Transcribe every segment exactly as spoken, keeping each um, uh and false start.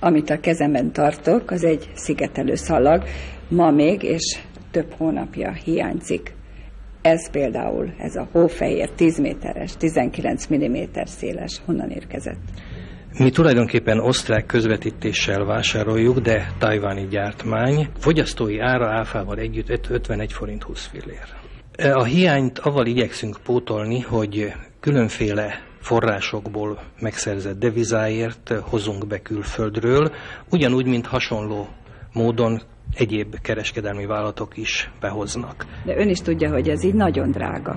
Amit a kezemben tartok, az egy szigetelő szallag, ma még és több hónapja hiányzik. Ez például, ez a hófehér tíz méteres, tizenkilenc milliméter széles, honnan érkezett? Mi tulajdonképpen osztrák közvetítéssel vásároljuk, de tajvani gyártmány. Fogyasztói ára áfával együtt ötvenegy forint húsz fillér. A hiányt avval igyekszünk pótolni, hogy különféle forrásokból megszerzett devizáért hozunk be külföldről, ugyanúgy, mint hasonló módon egyéb kereskedelmi vállalatok is behoznak. De ön is tudja, hogy ez így nagyon drága.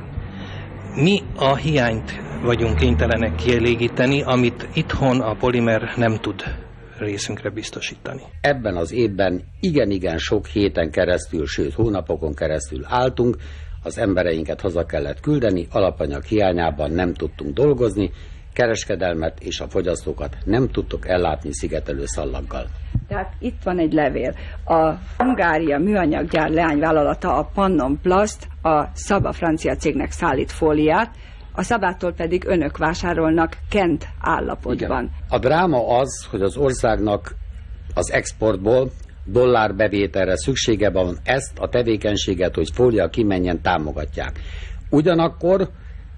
Mi a hiányt vagyunk kénytelenek kielégíteni, amit itthon a polimer nem tud részünkre biztosítani. Ebben az évben igen-igen sok héten keresztül, sőt hónapokon keresztül álltunk, az embereinket haza kellett küldeni, alapanyag hiányában nem tudtunk dolgozni, kereskedelmet és a fogyasztókat nem tudtuk ellátni szigetelő szallaggal. Tehát itt van egy levél. A Hungária műanyaggyár leányvállalata, a Pannon Plast, a Szaba francia cégnek szállít fóliát, a Szabától pedig önök vásárolnak kent állapotban. Igen. A dráma az, hogy az országnak az exportból dollárbevételre szüksége van, ezt a tevékenységet, hogy fólia kimenjen, támogatják. Ugyanakkor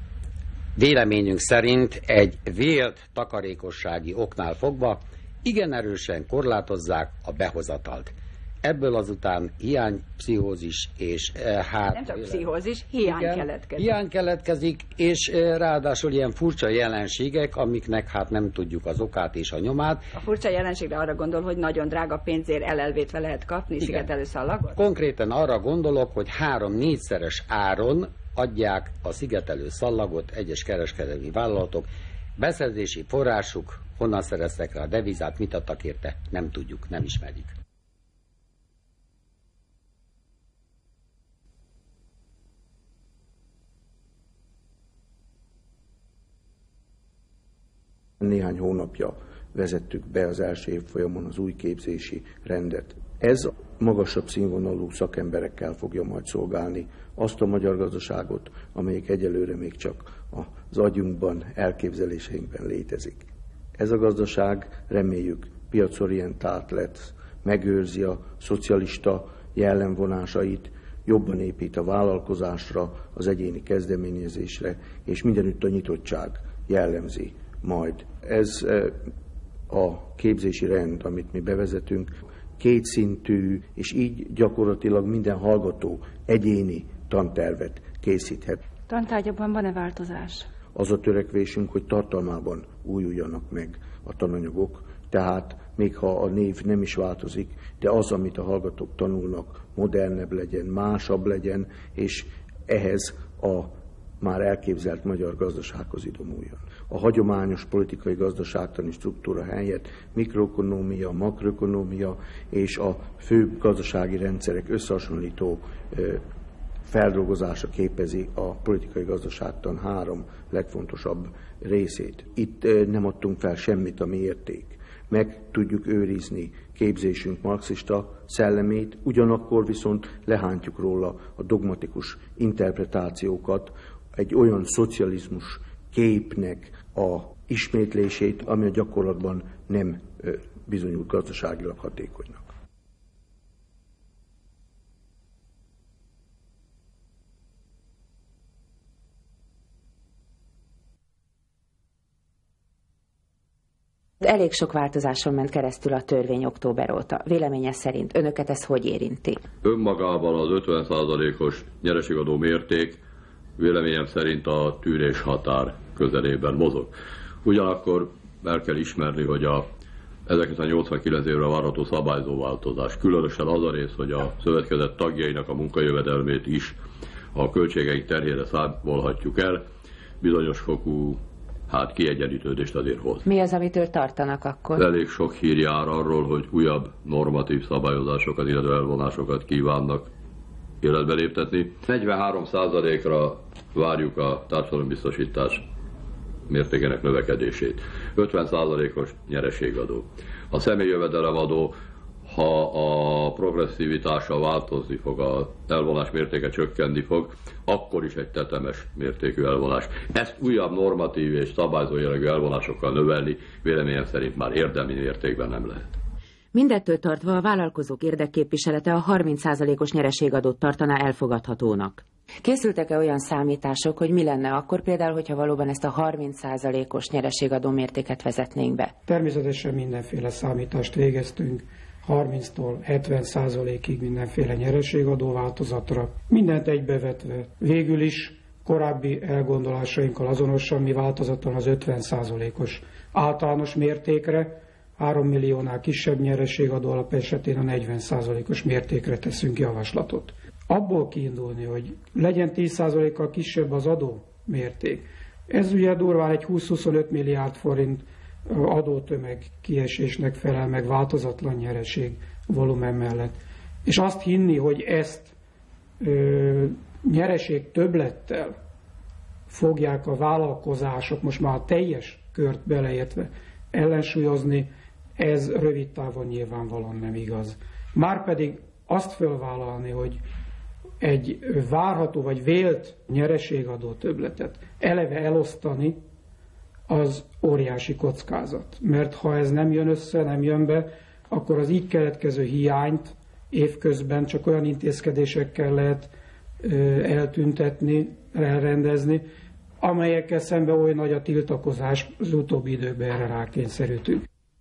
véleményünk szerint egy vélt takarékossági oknál fogva igen erősen korlátozzák a behozatalt. Ebből azután hiánypszichózis és e, hát... Nem csak pszichózis, hiány igen, keletkezik. Hiány keletkezik, és e, ráadásul ilyen furcsa jelenségek, amiknek hát nem tudjuk az okát és a nyomát. A furcsa jelenségre arra gondol, hogy nagyon drága pénzért elelvétve lehet kapni szigetelő szallagot? Konkrétan arra gondolok, hogy három-négyszeres áron adják a szigetelő szallagot egyes kereskedelmi vállalatok. Beszerzési forrásuk, honnan szereztek rá a devizát, mit adtak érte, nem tudjuk, nem ismerjük. Néhány hónapja vezettük be az első évfolyamon az új képzési rendet. Ez magasabb színvonalú szakemberekkel fogja majd szolgálni azt a magyar gazdaságot, amelyik egyelőre még csak az agyunkban, elképzeléseinkben létezik. Ez a gazdaság, reméljük, piacorientált lesz, megőrzi a szocialista jellemvonásait, jobban épít a vállalkozásra, az egyéni kezdeményezésre, és mindenütt a nyitottság jellemzi majd. Ez a képzési rend, amit mi bevezetünk, kétszintű, és így gyakorlatilag minden hallgató egyéni tantervet készíthet. Tantárgyakban van-e változás? Az a törekvésünk, hogy tartalmában újuljanak meg a tananyagok, tehát még ha a név nem is változik, de az, amit a hallgatók tanulnak, modernebb legyen, másabb legyen, és ehhez a már elképzelt magyar gazdasághoz idomuljon. A hagyományos politikai gazdaságtani struktúra helyett mikroökonómia, makroökonómia és a fő gazdasági rendszerek összehasonlító feldolgozása képezi a politikai gazdaságtan három legfontosabb részét. Itt nem adtunk fel semmit, ami érték. Meg tudjuk őrizni képzésünk marxista szellemét, ugyanakkor viszont lehántjuk róla a dogmatikus interpretációkat, egy olyan szocializmus képnek a ismétlését, ami a gyakorlatban nem bizonyult gazdaságilag hatékonynak. Elég sok változáson ment keresztül a törvény október óta. Véleménye szerint önöket ez hogy érinti? Önmagában az ötven százalékos nyereségadó mérték véleményem szerint a tűrés határ közelében mozog. Ugyanakkor el kell ismerni, hogy a ezerkilencszáznyolcvankilenc évre várható szabályzóváltozás, különösen az a rész, hogy a szövetkezet tagjainak a munkajövedelmét is a költségeink terhére számolhatjuk el, bizonyos fokú hát kiegyenlítődést azért hoz. Mi az, amitől tartanak akkor? Elég sok hír jár arról, hogy újabb normatív szabályozásokat, illetve elvonásokat kívánnak életbe léptetni. negyvenhárom százalékra várjuk a társadalombiztosítás mértékének növekedését. ötven százalékos nyereségadó. A személyjövedelemadó ha a progresszivitása változni fog, a elvonás mértéke csökkenni fog, akkor is egy tetemes mértékű elvonás. Ezt újabb normatív és szabályzó jellegű elvonásokkal növelni véleményem szerint már érdemi mértékben nem lehet. Mindettől tartva a vállalkozók érdekképviselete a harminc százalékos nyereségadót tartaná elfogadhatónak. Készültek-e olyan számítások, hogy mi lenne akkor például, hogyha valóban ezt a harminc százalékos nyereségadó mértéket vezetnénk be? Természetesen mindenféle számítást végeztünk, harminctól hetven százalékig mindenféle nyereségadó változatra, mindent egybevetve. Végül is korábbi elgondolásainkkal azonosan mi változatlan az ötven százalékos általános mértékre, három milliónál kisebb nyereségadó alap esetén a negyven százalékos mértékre teszünk javaslatot. Abból kiindulni, hogy legyen tíz százalékkal kisebb az adó mérték. Ez ugye durván egy húsz-huszonöt milliárd forint adótömeg kiesésnek felel meg változatlan nyereség volumen mellett. És azt hinni, hogy ezt ö, nyereség többlettel fogják a vállalkozások, most már a teljes kört beleértve ellensúlyozni, ez rövid távon nyilvánvalóan nem igaz. Márpedig azt fölvállalni, hogy egy várható vagy vélt nyereségadó többletet eleve elosztani, az óriási kockázat. Mert ha ez nem jön össze, nem jön be, akkor az így keletkező hiányt évközben csak olyan intézkedésekkel lehet eltüntetni, elrendezni, amelyekkel szemben oly nagy a tiltakozás, az utóbbi időben erre rákényszerültünk.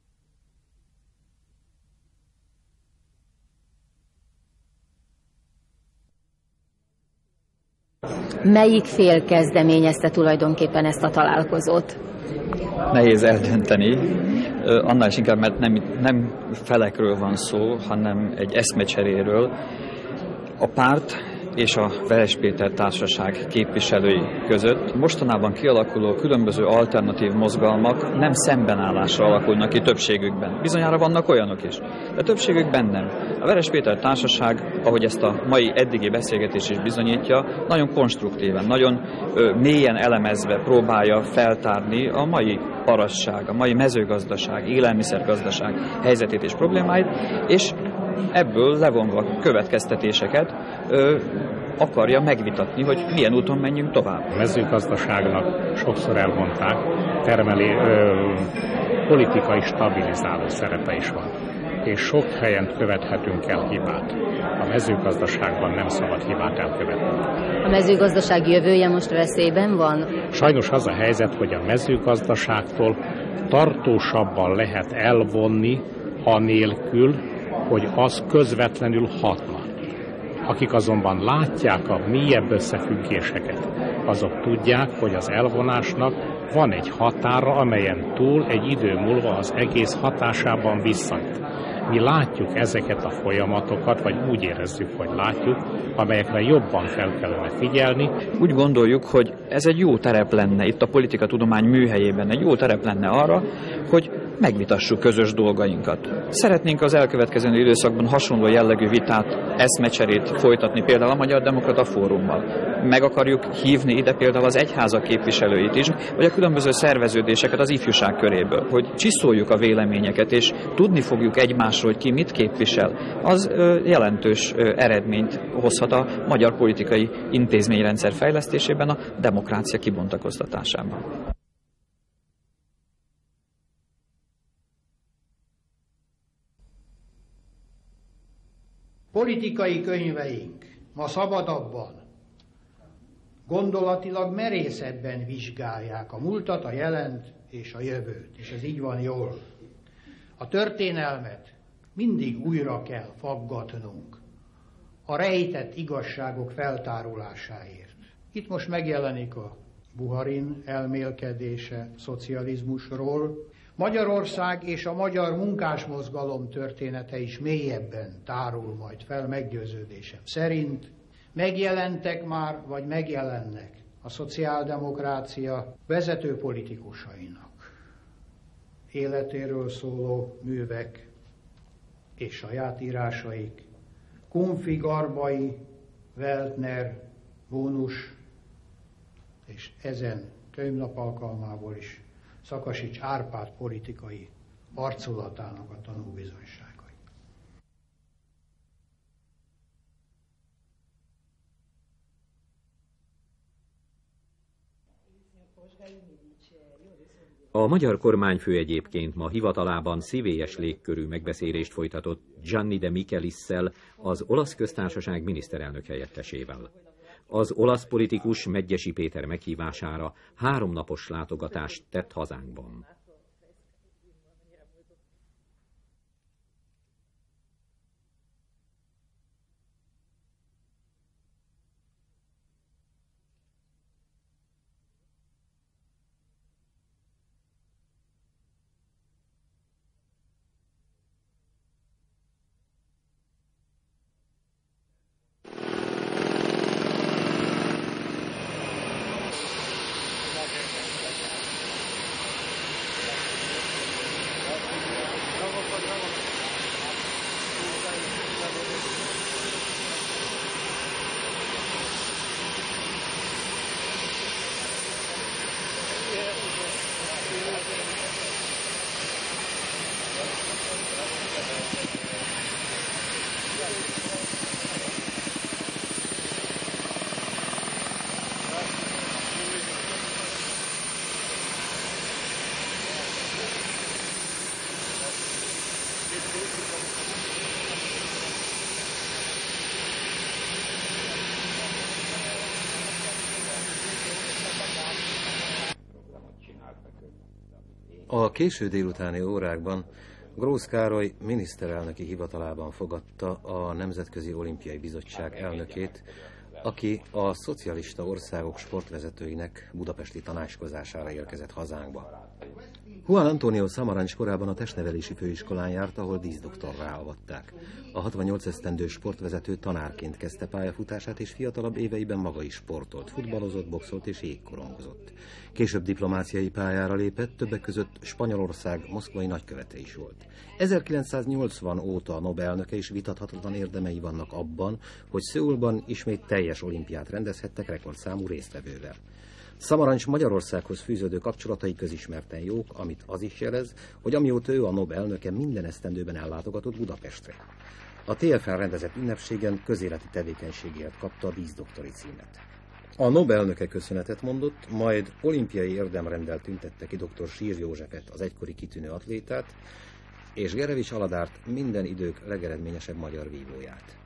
Melyik fél kezdeményezte tulajdonképpen ezt a találkozót? Nehéz eldönteni, annál is inkább, mert nem, nem felekről van szó, hanem egy eszmecseréről. A párt és a Veres Péter Társaság képviselői között mostanában kialakuló különböző alternatív mozgalmak nem szembenállásra alakulnak ki többségükben. Bizonyára vannak olyanok is, de többségükben nem. A Veres Péter Társaság, ahogy ezt a mai eddigi beszélgetés is bizonyítja, nagyon konstruktíven, nagyon ö, mélyen elemezve próbálja feltárni a mai parasság, a mai mezőgazdaság, élelmiszergazdaság helyzetét és problémáit, és ebből levonva következtetéseket ö, akarja megvitatni, hogy milyen úton menjünk tovább. A mezőgazdaságnak sokszor elmondták, termelé, ö, politikai stabilizáló szerepe is van. És sok helyen követhetünk el hibát. A mezőgazdaságban nem szabad hibát elkövetni. A mezőgazdaság jövője most veszélyben van? Sajnos az a helyzet, hogy a mezőgazdaságtól tartósabban lehet elvonni, anélkül, hogy az közvetlenül hatna. Akik azonban látják a mélyebb összefüggéseket, azok tudják, hogy az elvonásnak van egy határa, amelyen túl egy idő múlva az egész hatásában visszajut. Mi látjuk ezeket a folyamatokat, vagy úgy érezzük, hogy látjuk, amelyekre jobban fel kellene figyelni. Úgy gondoljuk, hogy ez egy jó terep lenne itt a politikatudomány műhelyében, egy jó terep lenne arra, hogy megvitassuk közös dolgainkat. Szeretnénk az elkövetkező időszakban hasonló jellegű vitát, eszmecserét folytatni például a Magyar Demokrata Fórummal. Meg akarjuk hívni ide például az egyházak képviselőit is, vagy a különböző szerveződéseket az ifjúság köréből, hogy csiszoljuk a véleményeket, és tudni fogjuk egymásról, hogy ki mit képvisel. Az ö, jelentős ö, eredményt hozhat a magyar politikai intézményrendszer fejlesztésében, a demokrácia kibontakoztatásában. Politikai könyveink ma szabadabban, gondolatilag merészebben vizsgálják a múltat, a jelent és a jövőt, és ez így van jól. A történelmet mindig újra kell faggatnunk a rejtett igazságok feltárulásáért. Itt most megjelenik a Buharin elmélkedése szocializmusról. Magyarország és a magyar munkásmozgalom története is mélyebben tárul majd fel, meggyőződésem szerint. Megjelentek már, vagy megjelennek a szociáldemokrácia vezető politikusainak életéről szóló művek és saját írásaik. Kunfi, Garbai, Weltner, Bónus, és ezen könyvnap alkalmából is Szakasics Árpád politikai arculatának a tanúbizonyságai. A magyar kormányfő egyébként ma hivatalában szívélyes légkörű megbeszélést folytatott Gianni de Michelisszel, az olasz köztársaság miniszterelnök helyettesével. Az olasz politikus Medgyessy Péter meghívására háromnapos látogatást tett hazánkban. A késő délutáni órákban Grósz Károly miniszterelnöki hivatalában fogadta a Nemzetközi Olimpiai Bizottság elnökét, aki a szocialista országok sportvezetőinek budapesti tanácskozására érkezett hazánkba. Juan Antonio Samaranch korábban a testnevelési főiskolán járt, ahol díszdoktorrá avatták. A hatvannyolc esztendős sportvezető tanárként kezdte pályafutását, és fiatalabb éveiben maga is sportolt, futballozott, boxolt és jégkorongozott. Később diplomáciai pályára lépett, többek között Spanyolország moszkvai nagykövete is volt. ezerkilencszáznyolcvan óta a Nobel-elnöke, és vitathatatlan érdemei vannak abban, hogy Szöulban ismét teljes olimpiát rendezhettek rekordszámú résztvevővel. Samaranch Magyarországhoz fűződő kapcsolatai közismerten jók, amit az is jelez, hogy amióta ő a Nobel-elnöke, minden esztendőben ellátogatott Budapestre. A té ef en rendezett ünnepségen közéleti tevékenységért kapta a díszdoktori címet. A Nobel-elnöke köszönetet mondott, majd olimpiai érdemrenddel tüntette ki dr. Sír Józsefet, az egykori kitűnő atlétát, és Gerevics Aladárt, minden idők legeredményesebb magyar vívóját.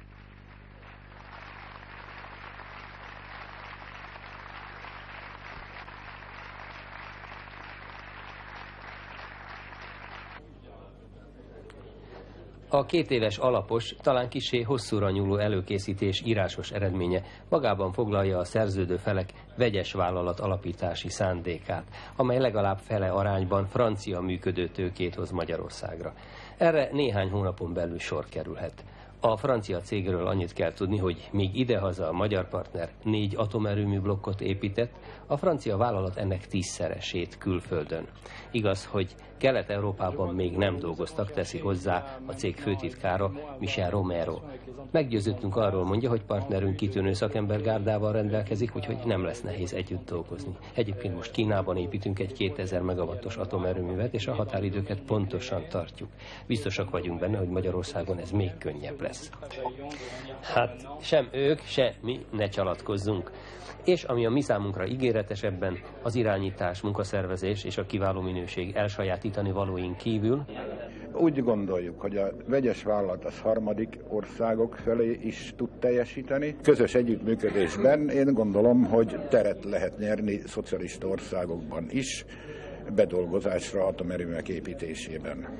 A két éves alapos, talán kissé hosszúra nyúló előkészítés írásos eredménye magában foglalja a szerződő felek vegyes vállalat alapítási szándékát, amely legalább fele arányban francia működő tőkét hoz Magyarországra. Erre néhány hónapon belül sor kerülhet. A francia cégről annyit kell tudni, hogy még idehaza a magyar partner négy atomerőmű blokkot épített, a francia vállalat ennek tízszeresét külföldön. Igaz, hogy Kelet-Európában még nem dolgoztak, teszi hozzá a cég főtitkára, Michel Romero. Meggyőződtünk arról, mondja, hogy partnerünk kitűnő szakembergárdával rendelkezik, úgyhogy nem lesz nehéz együtt dolgozni. Egyébként most Kínában építünk egy kétezer megawattos atomerőművet, és a határidőket pontosan tartjuk. Biztosak vagyunk benne, hogy Magyarországon ez még könnyebb lesz. Hát sem ők, se mi ne csalatkozzunk. És ami a mi számunkra ígéretesebben, az irányítás, munkaszervezés és a kiváló minőség elsajátítani valóink kívül. Úgy gondoljuk, hogy a vegyes vállalat az harmadik országok felé is tud teljesíteni. Közös együttműködésben én gondolom, hogy teret lehet nyerni szocialista országokban is bedolgozásra atomerőművek építésében.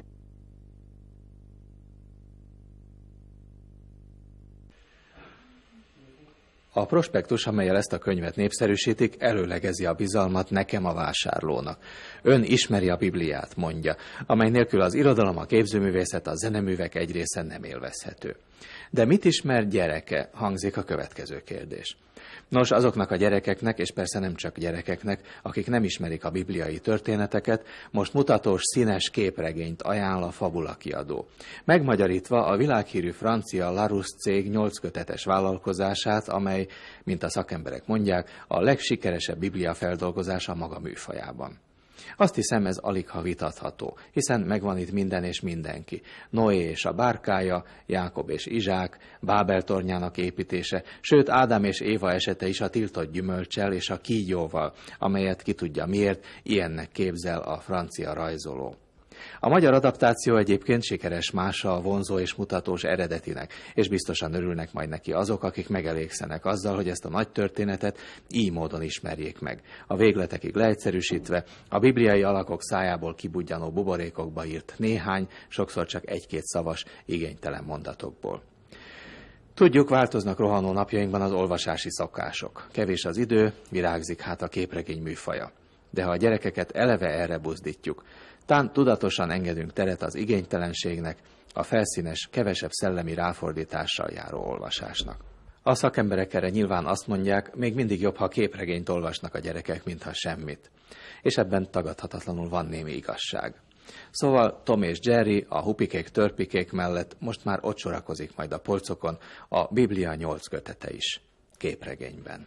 A prospektus, amellyel ezt a könyvet népszerűsítik, előlegezi a bizalmat nekem a vásárlónak. Ön ismeri a Bibliát, mondja, amely nélkül az irodalom, a képzőművészet, a zeneművek egy része nem élvezhető. De mit ismer gyereke, hangzik a következő kérdés. Nos, azoknak a gyerekeknek, és persze nem csak gyerekeknek, akik nem ismerik a bibliai történeteket, most mutatós színes képregényt ajánl a Fabula kiadó. Megmagyarítva a világhírű francia Larousse cég nyolc kötetes vállalkozását, amely, mint a szakemberek mondják, a legsikeresebb biblia feldolgozása maga műfajában. Azt hiszem, ez aligha vitatható, hiszen megvan itt minden és mindenki. Noé és a bárkája, Jákob és Izsák, Bábel tornyának építése, sőt Ádám és Éva esete is a tiltott gyümölccsel és a kígyóval, amelyet ki tudja miért, ilyennek képzel a francia rajzoló. A magyar adaptáció egyébként sikeres mása a vonzó és mutatós eredetinek, és biztosan örülnek majd neki azok, akik megelégszenek azzal, hogy ezt a nagy történetet így módon ismerjék meg. A végletekig leegyszerűsítve, a bibliai alakok szájából kibudjanó buborékokba írt néhány, sokszor csak egy-két szavas, igénytelen mondatokból. Tudjuk, változnak rohanó napjainkban az olvasási szokások. Kevés az idő, virágzik hát a képregény műfaja. De ha a gyerekeket eleve erre buzdítjuk, tán tudatosan engedünk teret az igénytelenségnek, a felszínes, kevesebb szellemi ráfordítással járó olvasásnak. A szakemberek erre nyilván azt mondják, még mindig jobb, ha képregényt olvasnak a gyerekek, mintha semmit. És ebben tagadhatatlanul van némi igazság. Szóval Tom és Jerry, a hupikék-törpikék mellett most már ott sorakozik majd a polcokon a Biblia nyolc kötete is, képregényben.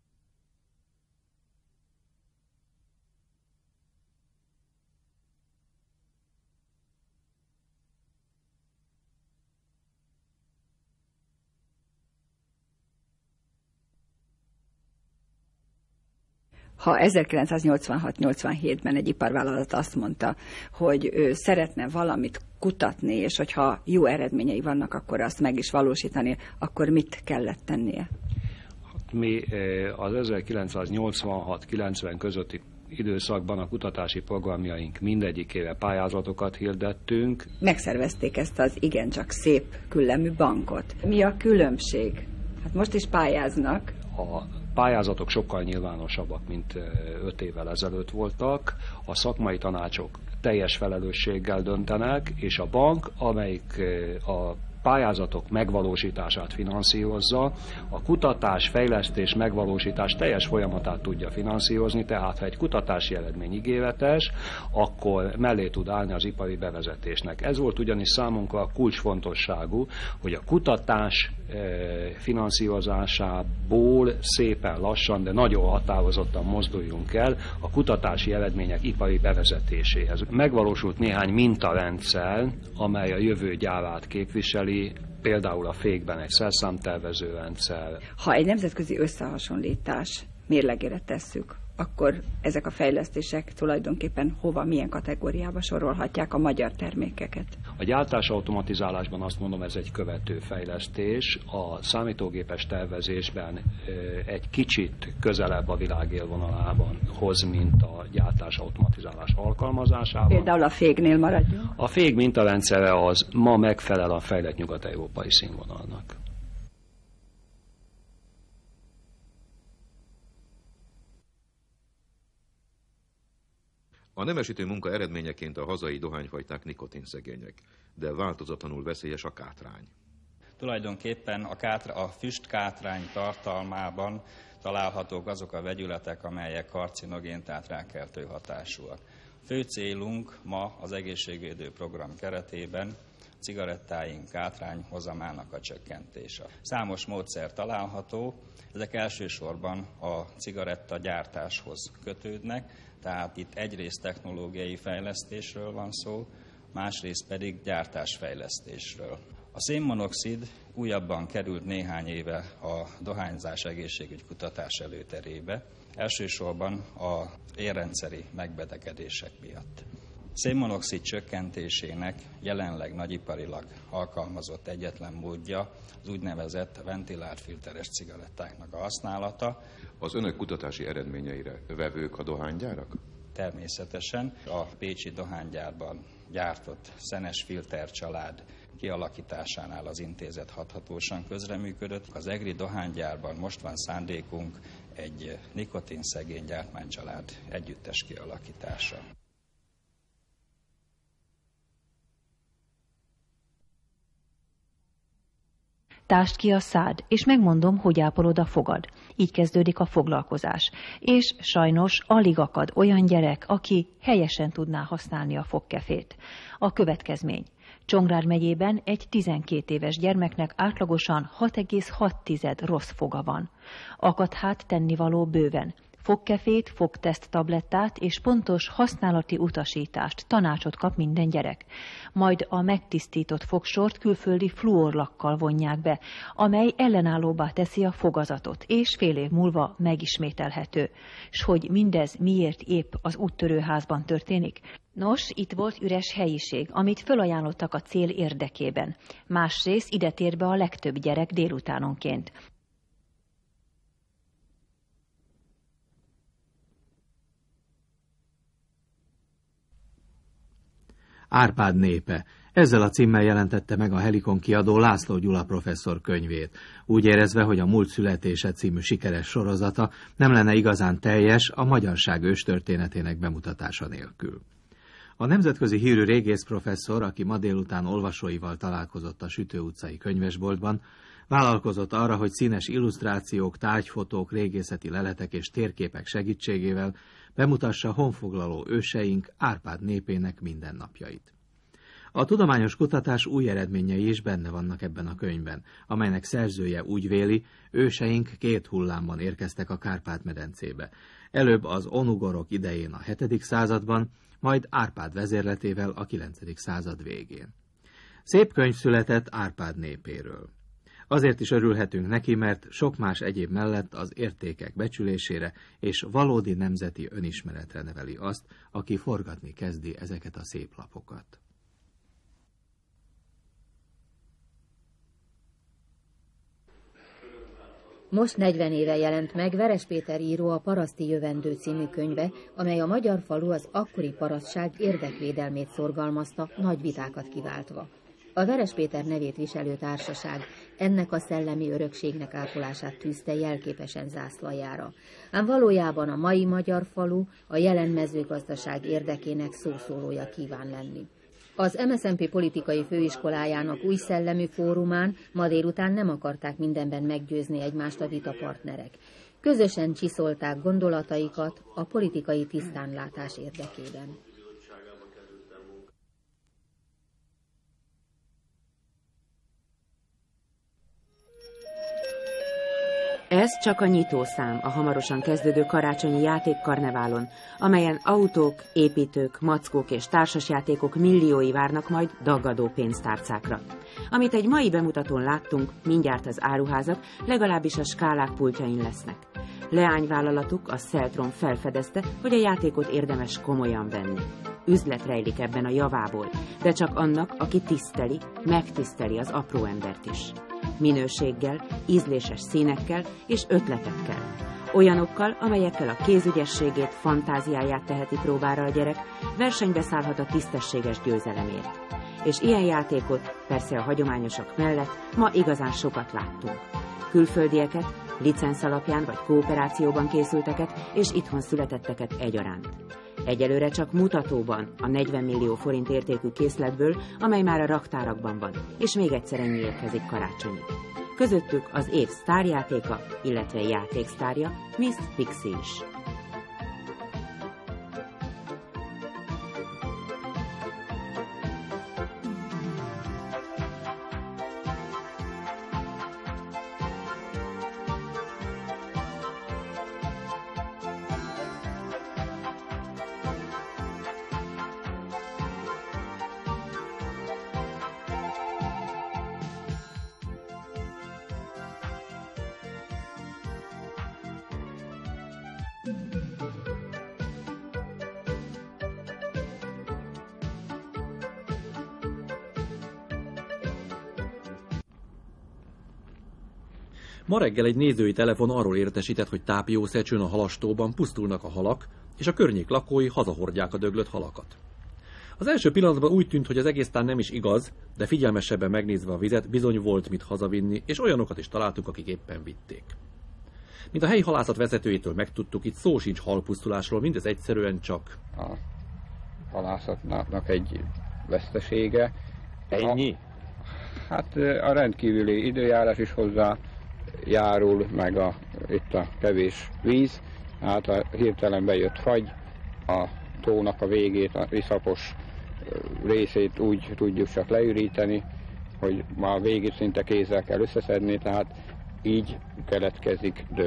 Ha ezerkilencszáznyolcvanhat nyolcvanhétben egy iparvállalat azt mondta, hogy ő szeretne valamit kutatni, és hogyha jó eredményei vannak, akkor azt meg is valósítani, akkor mit kellett tennie? Mi az ezerkilencszáznyolcvanhat kilencven közötti időszakban a kutatási programjaink mindegyikével pályázatokat hirdettünk. Megszervezték ezt az igencsak szép küllemű bankot. Mi a különbség? Hát most is pályáznak. A pályázatok sokkal nyilvánosabbak, mint öt évvel ezelőtt voltak. A szakmai tanácsok teljes felelősséggel döntenek, és a bank, amelyik a pályázatok megvalósítását finanszírozza, a kutatás, fejlesztés, megvalósítás teljes folyamatát tudja finanszírozni, tehát ha egy kutatási eredmény ígéretes, akkor mellé tud állni az ipari bevezetésnek. Ez volt ugyanis számunkra kulcsfontosságú, hogy a kutatás finanszírozásából szépen lassan, de nagyon határozottan mozduljunk el a kutatási eredmények ipari bevezetéséhez. Megvalósult néhány mintarendszer, amely a jövő gyárát képviseli, például a fékben egy szerszámtervező rendszer. Ha egy nemzetközi összehasonlítás mérlegére tesszük, akkor ezek a fejlesztések tulajdonképpen hova, milyen kategóriába sorolhatják a magyar termékeket? A gyártás automatizálásban azt mondom, ez egy követő fejlesztés. A számítógépes tervezésben egy kicsit közelebb a világ élvonalában hoz, mint a gyártás automatizálás alkalmazásában. Például a fégnél maradjunk? A fég mintarendszere az ma megfelel a fejlett nyugat-európai színvonalnak. A nemesítő munka eredményeként a hazai dohányfajták nikotinszegények, de változatlanul veszélyes a kátrány. Tulajdonképpen a, kátra, a füstkátrány tartalmában találhatók azok a vegyületek, amelyek karcinogén, tehát rákkeltő hatásúak. Fő célunk ma az egészségvédő program keretében cigarettáink kátrány hozamának a csökkentése. Számos módszer található, ezek elsősorban a cigaretta gyártáshoz kötődnek, tehát itt egyrészt technológiai fejlesztésről van szó, másrészt pedig gyártásfejlesztésről. A szénmonoxid újabban került néhány éve a dohányzás egészségügy kutatás előterébe, elsősorban a érrendszeri megbetegedések miatt. Szénmonoxid csökkentésének jelenleg nagyiparilag alkalmazott egyetlen módja az úgynevezett ventilált filteres cigarettáknak a használata. Az önök kutatási eredményeire vevők a dohánygyárak? Természetesen. A pécsi dohánygyárban gyártott szenes filtercsalád kialakításánál az intézet hathatósan közreműködött. Az egri dohánygyárban most van szándékunk egy nikotinszegény gyártmánycsalád együttes kialakítása. Tásd ki a szád, és megmondom, hogy ápolod a fogad. Így kezdődik a foglalkozás. És sajnos alig akad olyan gyerek, aki helyesen tudná használni a fogkefét. A következmény. Csongrád megyében egy tizenkét éves gyermeknek átlagosan hat egész hat rossz foga van. Akad hát tennivaló bőven. Fogkefét, fogteszt tablettát és pontos használati utasítást, tanácsot kap minden gyerek. Majd a megtisztított fogsort külföldi fluorlakkal vonják be, amely ellenállóbbá teszi a fogazatot, és fél év múlva megismételhető. S hogy mindez miért épp az úttörőházban történik? Nos, itt volt üres helyiség, amit fölajánlottak a cél érdekében. Másrészt ide tér be a legtöbb gyerek délutánonként. Árpád népe. Ezzel a címmel jelentette meg a Helikon kiadó László Gyula professzor könyvét, úgy érezve, hogy a Múlt születése című sikeres sorozata nem lenne igazán teljes a magyarság őstörténetének bemutatása nélkül. A nemzetközi hírű régész professzor, aki ma délután olvasóival találkozott a Sütő utcai könyvesboltban, vállalkozott arra, hogy színes illusztrációk, tárgyfotók, régészeti leletek és térképek segítségével bemutassa honfoglaló őseink Árpád népének mindennapjait. A tudományos kutatás új eredményei is benne vannak ebben a könyvben, amelynek szerzője úgy véli, őseink két hullámban érkeztek a Kárpát-medencébe. Előbb az onugorok idején a hetedik században, majd Árpád vezérletével a kilencedik század végén. Szép könyv született Árpád népéről. Azért is örülhetünk neki, mert sok más egyéb mellett az értékek becsülésére és valódi nemzeti önismeretre neveli azt, aki forgatni kezdi ezeket a szép lapokat. Most negyven éve jelent meg Veres Péter író a Paraszti jövendő című könyve, amely a magyar falu az akkori parasztság érdekvédelmét szorgalmazta, nagy vitákat kiváltva. A Veres Péter nevét viselő társaság ennek a szellemi örökségnek ápolását tűzte jelképesen zászlajára. Ám valójában a mai magyar falu a jelen mezőgazdaság érdekének szószólója kíván lenni. Az em es zé en pé politikai főiskolájának új szellemű fórumán ma délután nem akarták mindenben meggyőzni egymást a vitapartnerek. Közösen csiszolták gondolataikat a politikai tisztánlátás érdekében. Ez csak a nyitószám a hamarosan kezdődő karácsonyi játékkarneválon, amelyen autók, építők, mackók és társasjátékok milliói várnak majd daggadó pénztárcákra. Amit egy mai bemutatón láttunk, mindjárt az áruházak, legalábbis a skálák pultjain lesznek. Leányvállalatuk, a Szeltron felfedezte, hogy a játékot érdemes komolyan venni. Üzlet rejlik ebben a javából, de csak annak, aki tiszteli, megtiszteli az apró embert is. Minőséggel, ízléses színekkel és ötletekkel. Olyanokkal, amelyekkel a kézügyességét, fantáziáját teheti próbára a gyerek, versenybe szállhat a tisztességes győzelemért. És ilyen játékot, persze a hagyományosak mellett, ma igazán sokat láttunk. Külföldieket, licenc alapján vagy kooperációban készülteket és itthon születetteket egyaránt. Egyelőre csak mutatóban a negyven millió forint értékű készletből, amely már a raktárakban van, és még egyszer ennyi érkezik karácsonyig. Közöttük az év sztárjátéka, illetve játéksztárja, Miss Pixie is. Ma reggel egy nézői telefon arról értesített, hogy Tápiószecsőn a halastóban pusztulnak a halak, és a környék lakói hazahordják a döglött halakat. Az első pillanatban úgy tűnt, hogy az egésztán nem is igaz, de figyelmesebben megnézve a vizet bizony volt mit hazavinni, és olyanokat is találtuk, akik éppen vitték. Mint a helyi halászat vezetőjétől megtudtuk, itt szó sincs halpusztulásról, mindez egyszerűen csak a halászatnak egy vesztesége. Ennyi? A, hát a rendkívüli időjárás is hozzá járul, meg a, itt a kevés víz, hát a hirtelen bejött fagy, a tónak a végét, a iszapos részét úgy tudjuk csak leüríteni, hogy már a végét szinte kézzel kell összeszedni, tehát így keletkezik dög.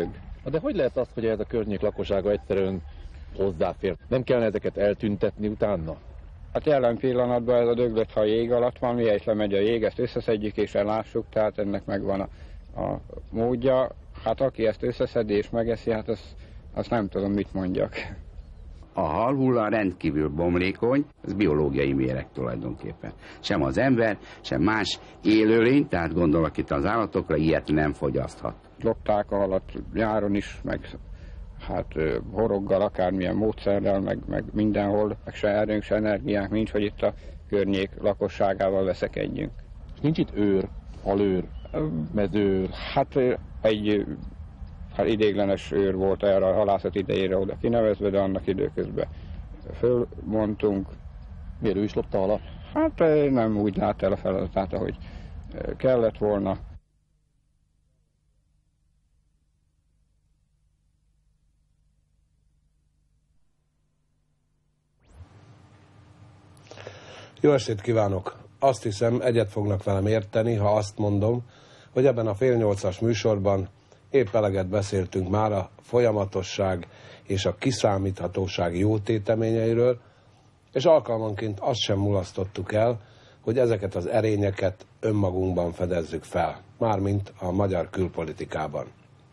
De hogy lehet az, hogy ez a környék lakossága egyszerűen hozzáfér? Nem kellene ezeket eltüntetni utána? Hát jelen pillanatban ez a döglött, ha jég alatt van, mihelyt lemegy a jég, ezt összeszedjük és elássuk, tehát ennek megvan a, a módja. Hát aki ezt összeszedi és megeszi, hát azt, azt nem tudom, mit mondjak. A halhulla rendkívül bomlékony, ez biológiai méreg tulajdonképpen. Sem az ember, sem más élőlény, tehát gondolok itt az állatokra, ilyet nem fogyaszthat. Lopták a halat nyáron is, meg hát horoggal, akármilyen módszerrel, meg, meg mindenhol, meg se erőnk, se energiánk nincs, hogy itt a környék lakosságával veszekedjünk. És nincs itt őr, halőr, mezőr? Hát egy hát idéglenes őr volt erre a halászat idejére oda kinevezve, de annak időközben fölmondtunk. Miért ő is lopta halat? Hát nem úgy látta el a feladatát, ahogy kellett volna. Jó estét kívánok! Azt hiszem, egyet fognak velem érteni, ha azt mondom, hogy ebben a fél nyolcas műsorban épp eleget beszéltünk már a folyamatosság és a kiszámíthatóság jó téteményeiről, és alkalmanként azt sem mulasztottuk el, hogy ezeket az erényeket önmagunkban fedezzük fel, mármint a magyar külpolitikában.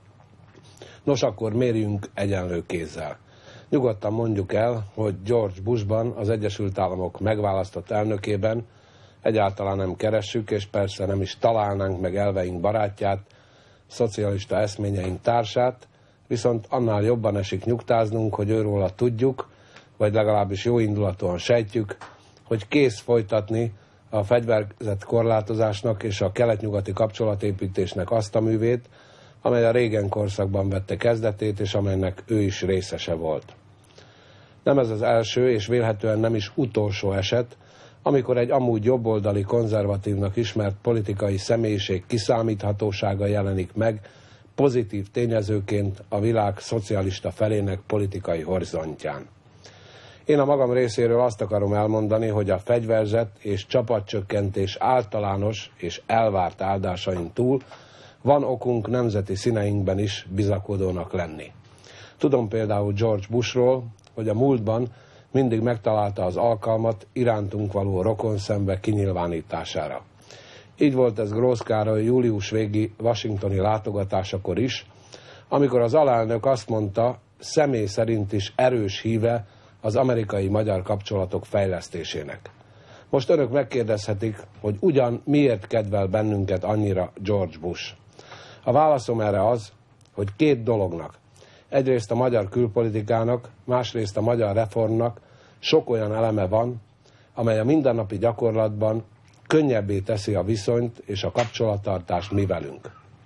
Nos, akkor mérjünk egyenlő kézzel. Nyugodtan mondjuk el, hogy George Bushban, az Egyesült Államok megválasztott elnökében egyáltalán nem keressük, és persze nem is találnánk meg elveink barátját, szocialista eszményeink társát, viszont annál jobban esik nyugtáznunk, hogy őróla tudjuk, vagy legalábbis jóindulatúan sejtjük, hogy kész folytatni a fegyverzett korlátozásnak és a kelet-nyugati kapcsolatépítésnek azt a művét, amely a Reagan korszakban vette kezdetét, és amelynek ő is részese volt. Nem ez az első, és vélhetően nem is utolsó eset, amikor egy amúgy jobboldali konzervatívnak ismert politikai személyiség kiszámíthatósága jelenik meg pozitív tényezőként a világ szocialista felének politikai horizontján. Én a magam részéről azt akarom elmondani, hogy a fegyverzet és csapatcsökkentés általános és elvárt áldásain túl van okunk nemzeti színeinkben is bizakodónak lenni. Tudom például George Bushról, hogy a múltban mindig megtalálta az alkalmat irántunk való rokonszembe kinyilvánítására. Így volt ez Grósz Károly július végi washingtoni látogatásakor is, amikor az alelnök azt mondta, személy szerint is erős híve az amerikai-magyar kapcsolatok fejlesztésének. Most önök megkérdezhetik, hogy ugyan miért kedvel bennünket annyira George Bush. A válaszom erre az, hogy két dolognak, egyrészt a magyar külpolitikának, másrészt a magyar reformnak sok olyan eleme van, amely a mindennapi gyakorlatban könnyebbé teszi a viszonyt és a kapcsolattartást mi velünk.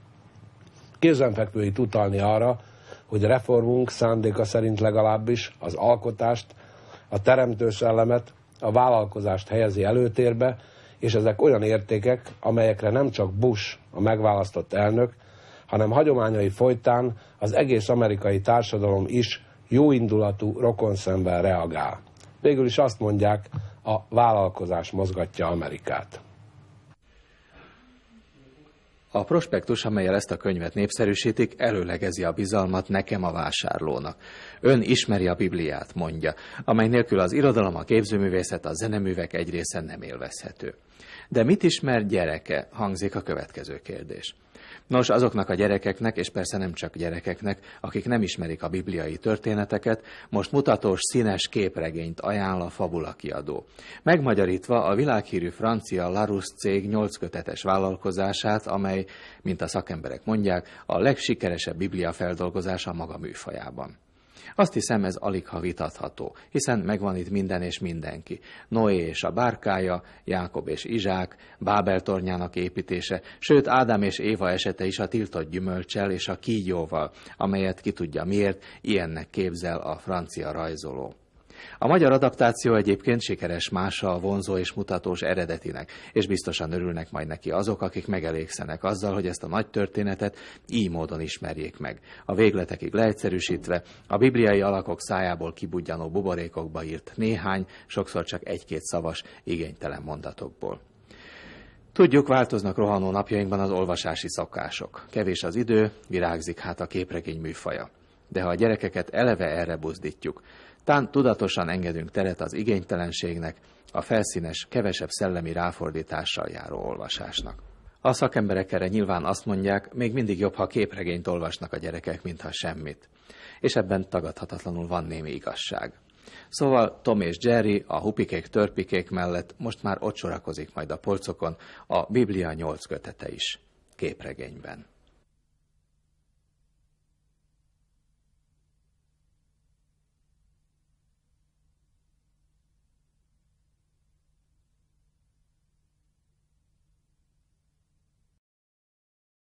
Kézenfekvő itt utalni arra, hogy reformunk szándéka szerint legalábbis az alkotást, a teremtő szellemet, a vállalkozást helyezi előtérbe, és ezek olyan értékek, amelyekre nem csak Bush, a megválasztott elnök, hanem hagyományai folytán az egész amerikai társadalom is jóindulatú rokonszemben reagál. Végül is azt mondják, a vállalkozás mozgatja Amerikát. A prospektus, amellyel ezt a könyvet népszerűsítik, előlegezi a bizalmat nekem a vásárlónak. Ön ismeri a Bibliát, mondja, amely nélkül az irodalom, a képzőművészet, a zeneművek egy része nem élvezhető. De mit ismer gyereke, hangzik a következő kérdés. Nos, azoknak a gyerekeknek, és persze nem csak gyerekeknek, akik nem ismerik a bibliai történeteket, most mutatós színes képregényt ajánl a Fabula kiadó. Megmagyarítva a világhírű francia Larousse cég nyolckötetes vállalkozását, amely, mint a szakemberek mondják, a legsikeresebb biblia feldolgozása maga műfajában. Azt hiszem, ez aligha vitatható, hiszen megvan itt minden és mindenki. Noé és a bárkája, Jákob és Izsák, Bábel tornyának építése, sőt Ádám és Éva esete is a tiltott gyümölccsel és a kígyóval, amelyet ki tudja miért, ilyennek képzel a francia rajzoló. A magyar adaptáció egyébként sikeres mása a vonzó és mutatós eredetinek, és biztosan örülnek majd neki azok, akik megelégszenek azzal, hogy ezt a nagy történetet így módon ismerjék meg. A végletekig leegyszerűsítve, a bibliai alakok szájából kibudjanó buborékokba írt néhány, sokszor csak egy-két szavas, igénytelen mondatokból. Tudjuk, változnak rohanó napjainkban az olvasási szokások. Kevés az idő, virágzik hát a képregény műfaja. De ha a gyerekeket eleve erre buzdítjuk, tán tudatosan engedünk teret az igénytelenségnek, a felszínes, kevesebb szellemi ráfordítással járó olvasásnak. A szakemberek erre nyilván azt mondják, még mindig jobb, ha képregényt olvasnak a gyerekek, mintha semmit. És ebben tagadhatatlanul van némi igazság. Szóval Tom és Jerry, a hupikék, törpikék mellett most már ott sorakozik majd a polcokon a Biblia nyolc kötete is, képregényben.